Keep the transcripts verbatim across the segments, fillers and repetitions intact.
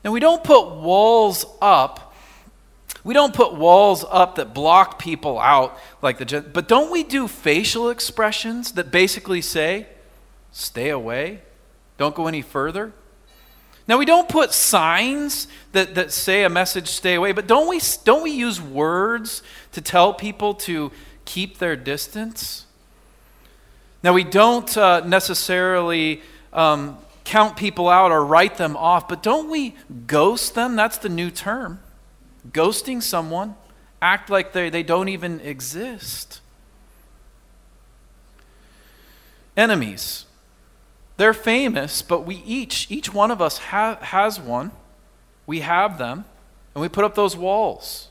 And we don't put walls up. We don't put walls up that block people out like the Gen- but don't we do facial expressions that basically say, stay away, don't go any further? Now we don't put signs that, that say a message, stay away, but don't we don't we use words to tell people to keep their distance? Now we don't uh, necessarily um, count people out or write them off, but don't we ghost them? That's the new term. Ghosting someone, act like they, they don't even exist. Enemies. They're famous, but we each, each one of us ha- has one. We have them, and we put up those walls.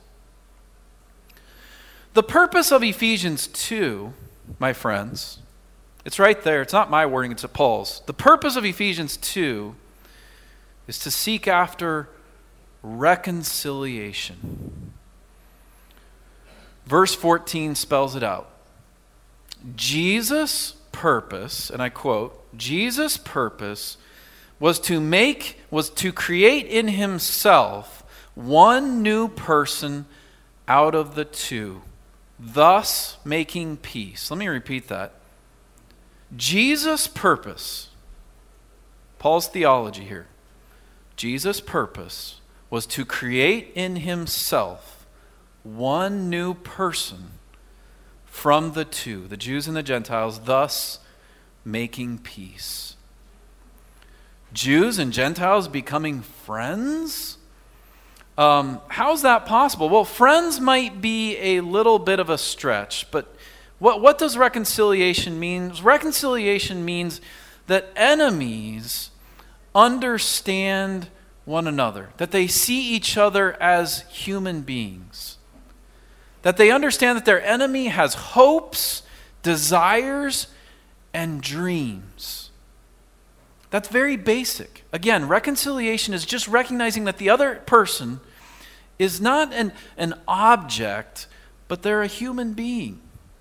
The purpose of Ephesians two, my friends, it's right there. It's not my wording, it's Paul's. The purpose of Ephesians two is to seek after reconciliation. Verse fourteen spells it out. Jesus' purpose, and I quote, Jesus' purpose was to make, was to create in himself one new person out of the two, thus making peace. Let me repeat that. Jesus' purpose, Paul's theology here, Jesus' purpose was to create in himself one new person from the two, the Jews and the Gentiles, thus making peace. Jews and Gentiles becoming friends? Um, how's that possible? Well, friends might be a little bit of a stretch, but what, what does reconciliation mean? Reconciliation means that enemies understand one another, that they see each other as human beings, that they understand that their enemy has hopes, desires, and dreams. That's very basic. Again, reconciliation is just recognizing that the other person is not an, an object, but they're a human being.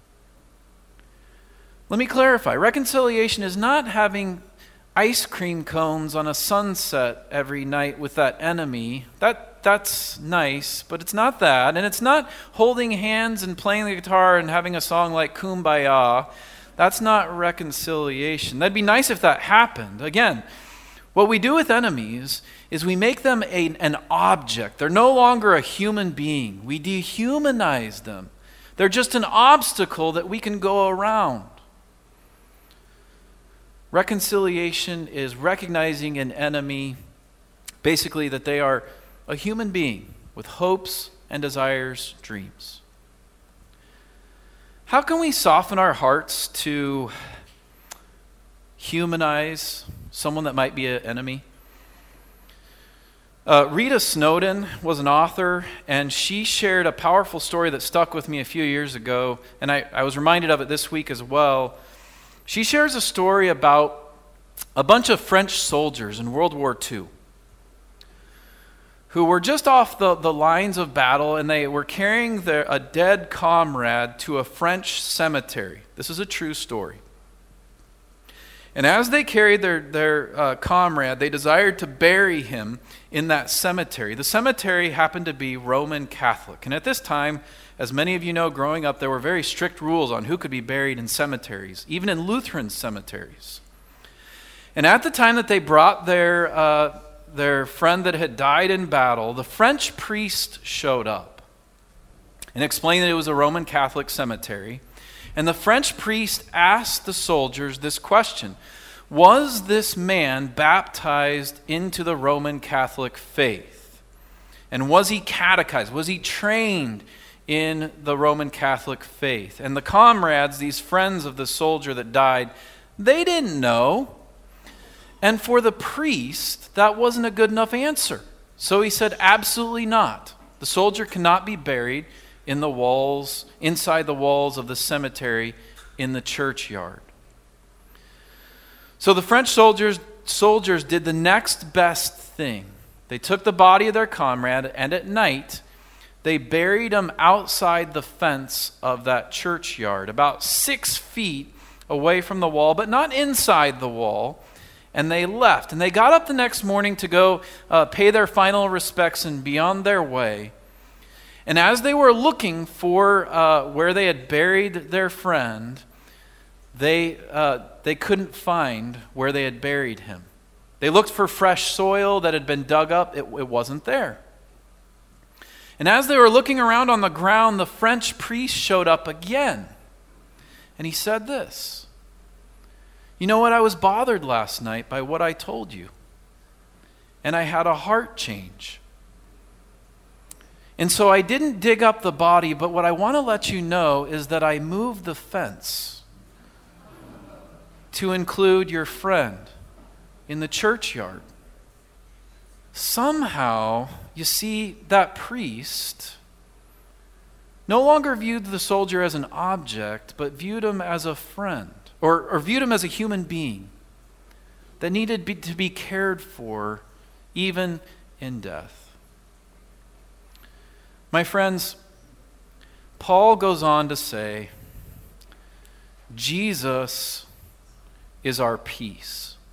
Let me clarify. Reconciliation is not having ice cream cones on a sunset every night with that enemy. That that's nice, but it's not that. And it's not holding hands and playing the guitar and having a song like Kumbaya. That's not reconciliation. That'd be nice if that happened. Again, what we do with enemies is we make them a, an object. They're no longer a human being. We dehumanize them. They're just an obstacle that we can go around. Reconciliation is recognizing an enemy, basically that they are a human being with hopes and desires, dreams. How can we soften our hearts to humanize someone that might be an enemy? Uh, Rita Snowden was an author, and she shared a powerful story that stuck with me a few years ago, and I, I was reminded of it this week as well. She shares a story about a bunch of French soldiers in World War Two who were just off the, the lines of battle, and they were carrying their, a dead comrade to a French cemetery. This is a true story. And as they carried their, their uh, comrade, they desired to bury him in that cemetery. The cemetery happened to be Roman Catholic. And at this time, as many of you know, growing up, there were very strict rules on who could be buried in cemeteries, even in Lutheran cemeteries. And at the time that they brought their uh, their friend that had died in battle, the French priest showed up and explained that it was a Roman Catholic cemetery. And the French priest asked the soldiers this question: was this man baptized into the Roman Catholic faith? And was he catechized? Was he trained in the Roman Catholic faith? And the comrades, these friends of the soldier that died, they didn't know. And for the priest, that wasn't a good enough answer. So he said, absolutely not. The soldier cannot be buried in the walls, inside the walls of the cemetery in the churchyard. So the French soldiers, soldiers did the next best thing. They took the body of their comrade, and at night, they buried him outside the fence of that churchyard, about six feet away from the wall, but not inside the wall. and they left. And they got up the next morning to go uh, pay their final respects and be on their way. And as they were looking for uh, where they had buried their friend, they, uh, they couldn't find where they had buried him. They looked for fresh soil that had been dug up. It, it wasn't there. And as they were looking around on the ground, the French priest showed up again. And he said this, "You know what? I was bothered last night by what I told you. And I had a heart change. And so I didn't dig up the body, but what I want to let you know is that I moved the fence to include your friend in the churchyard." Somehow, you see, that priest no longer viewed the soldier as an object, but viewed him as a friend, or, or viewed him as a human being that needed be, to be cared for even in death. My friends, Paul goes on to say, Jesus is our peace.